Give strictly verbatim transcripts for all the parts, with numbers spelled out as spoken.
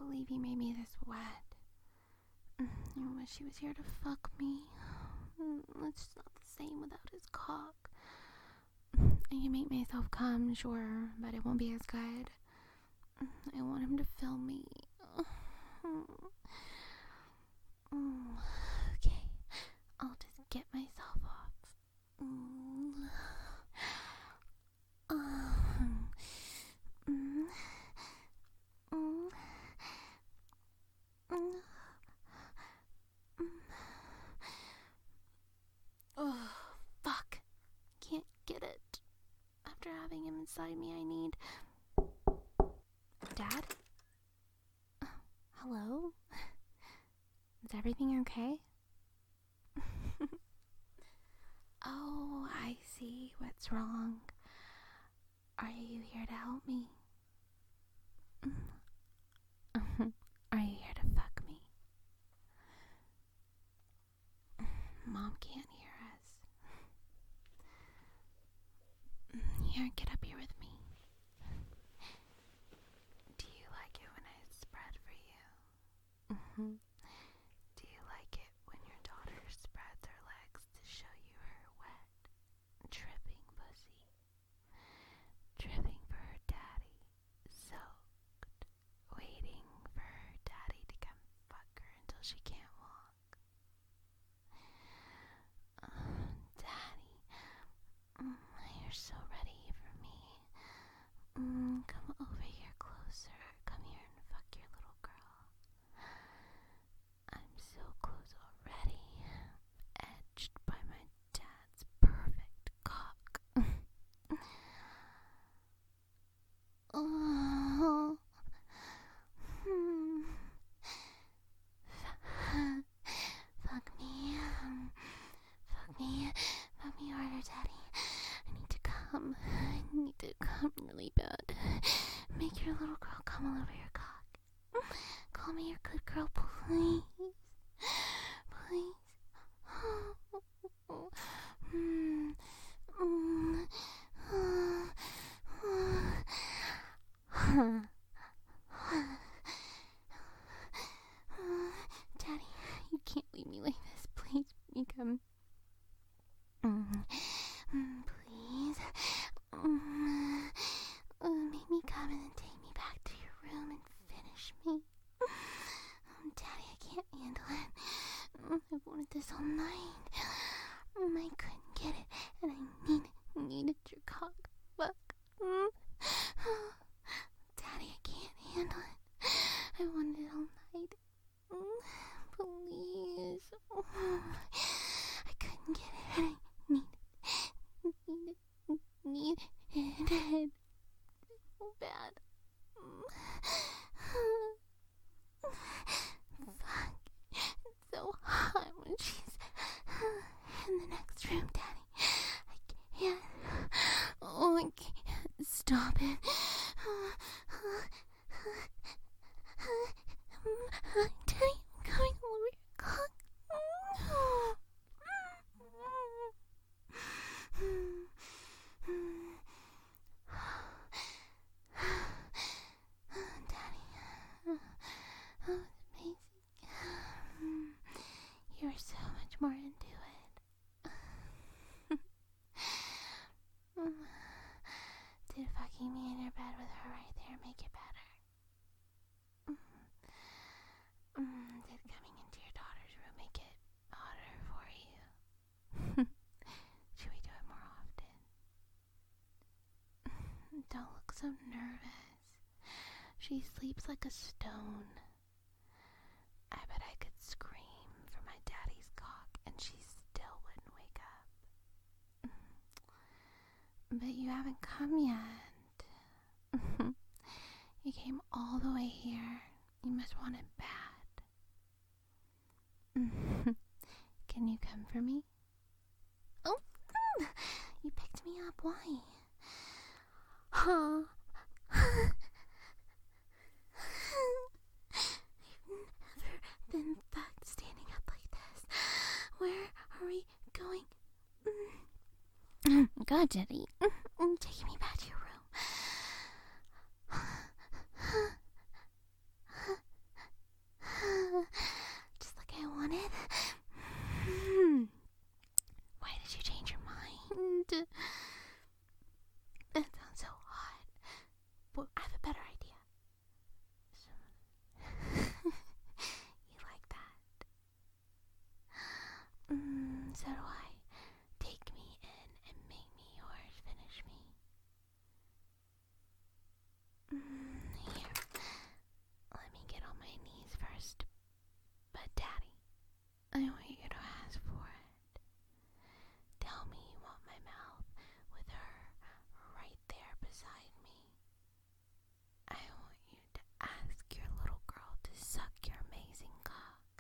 believe he made me this wet. I wish he was here to fuck me. It's just not the same without his cock. I can make myself come, sure, but it won't be as good. I want him to fill me. Okay, I'll just get myself off. Oh, fuck. Can't get it. After having him inside me, I need... Dad? Hello? Is everything okay? Oh, I see what's wrong. Are you here to help me? Are you here to fuck me? Mom can't hear us. Here, get up here with me. Do you like it when I spread for you? Mm-hmm. Do you like it when your daughter spreads her legs to show you her wet, dripping pussy? Dripping for her daddy, soaked, waiting for her daddy to come fuck her until she can't walk. Oh, Daddy, mm, you're so ready for me. Mm, come over here closer. Come here and fuck your little girl. I'm so close already, edged by my dad's perfect cock. Oh. Hmm. Fuck me. Fuck me. Fuck me harder, Daddy. I need to come. I need to come really bad. Make your little girl come all over your cock. Call me your good girl, please. Please. Mm. Mm. Daddy, you can't leave me like this. Please, make me come. Mm. Mm, please. Mm. Uh, make me come and then take me back to your room and finish me. Um, Daddy, I can't handle it. Mm, I've wanted this all night. Mm, I couldn't get it, and I need, needed your cock. Fuck. Mm. Daddy, I can't handle it. I wanted it all night. Mm, please. Mm. I couldn't get it, and I need need need it so bad. Fuck. It's so hot when she's in the next room, Daddy. I can't. Oh, I can't stop it. Daddy, I'm coming over your cock. Daddy, that was amazing. You were so much more into it. Did fucking me in your bed with her right there make it better? Mm, did coming into your daughter's room make it hotter for you? Should we do it more often? Don't look so nervous. She sleeps like a stone. I bet I could scream for my daddy's cock and she still wouldn't wake up. But you haven't come yet. You came all the way here. You must want it bad. Can you come for me? Oh, you picked me up. Why? Huh? I've never been fucked standing up like this. Where are we going? God, Daddy. Take me back to your room. first. But Daddy, I want you to ask for it. Tell me you want my mouth with her right there beside me. I want you to ask your little girl to suck your amazing cock.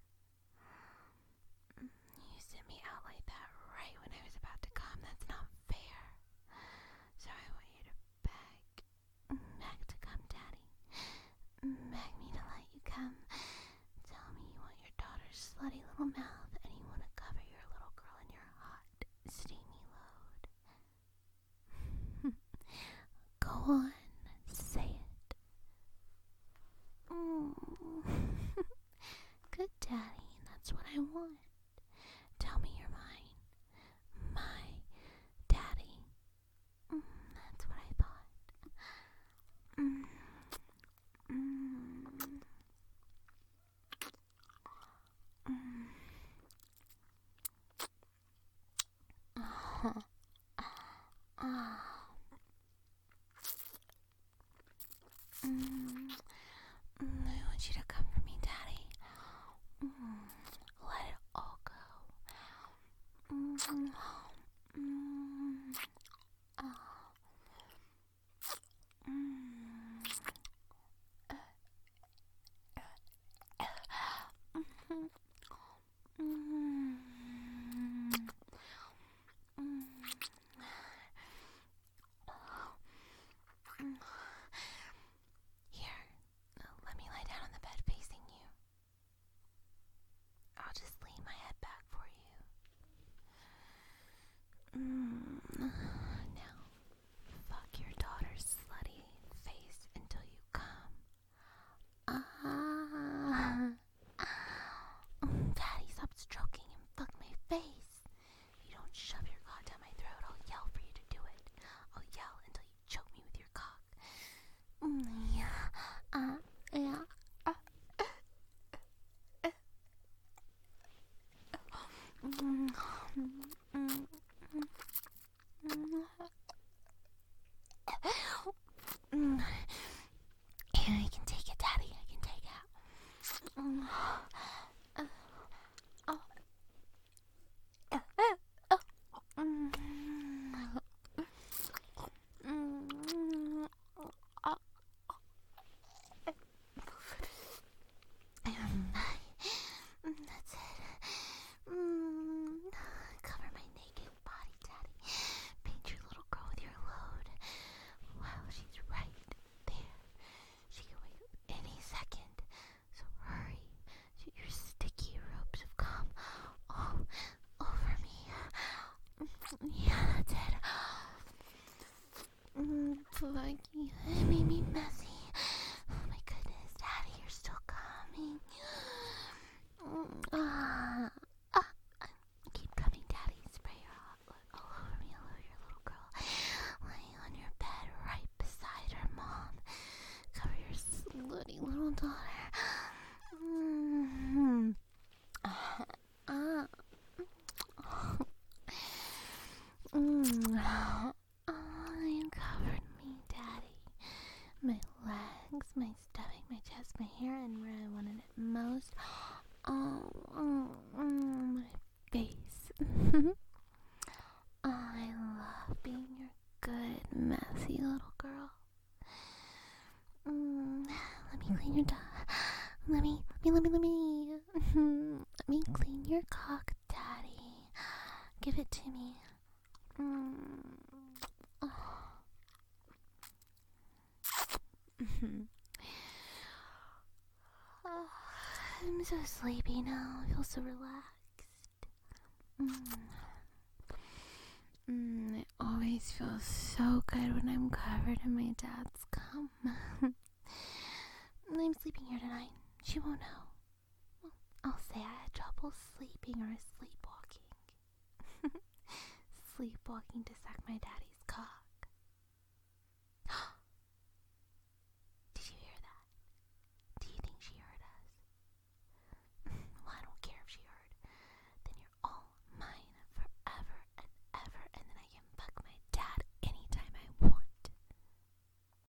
You sent me out like that right when I was about to come. That's not fair. So I want you to beg, beg to come, Daddy. Beg me to let you come. Tell me you want your daughter's slutty little mouth and you want to cover your little girl in your hot, steamy load. Go on, say it. Mm. Good, Daddy, that's what I want. Tell me you're mine. My daddy. Mm, that's what I thought. Mm. Mm. Mm. Oh. Oh. Mm. Mm, I want you to come for me, Daddy. Mm. Let it all go. Mm. Mm. Oh. Mm. Mm. Mm. Mm. Here, let me lie down on the bed facing you. I'll just lean my head back for you. Mm. Now, fuck your daughter's slutty face until you come. Ah. Daddy, stop stroking and fuck my face. If you don't shove your cock down my throat, I'll yell for you to do it. I'll yell until you choke me with your cock. Mm, yeah. Uh, yeah. Uh, mm, mm, mm, mm. Yeah, I can take it, Daddy. I can take it. Mm. Uh, oh. Uh, uh, oh. Mm. Mm. Uh, um, that's it. Mm. Cover my naked body, Daddy. Paint your little girl with your load. Wow, she's right there. She can wake up any second. So hurry. Your sticky ropes have come all over me. Yeah, that's it. Mm, Plucky, it made me messy. Oh my goodness, Daddy, you're still coming. Mm, ah, ah. Keep coming, Daddy. Spray your hot blood all over me, all over your little girl. Lying on your bed right beside her mom. Cover your slutty little daughter. Mm-hmm. Uh, uh. Mm. Oh, you covered me, Daddy. My legs, my stomach, my chest, my hair, and where I wanted it most. Oh, oh, oh my face. Oh, I love being your good, messy little girl. Mm, let me clean your duh. Let me, let me, let me, let me. Let me clean your cock, Daddy. Give it to me. Mm. Oh. Oh, I'm so sleepy now. I feel so relaxed. Mm. Mm, it always feels so good when I'm covered in my dad's cum. I'm sleeping here tonight. She won't know. Well, I'll say I had trouble sleeping or sleepwalking. Sleepwalking to suck my daddy's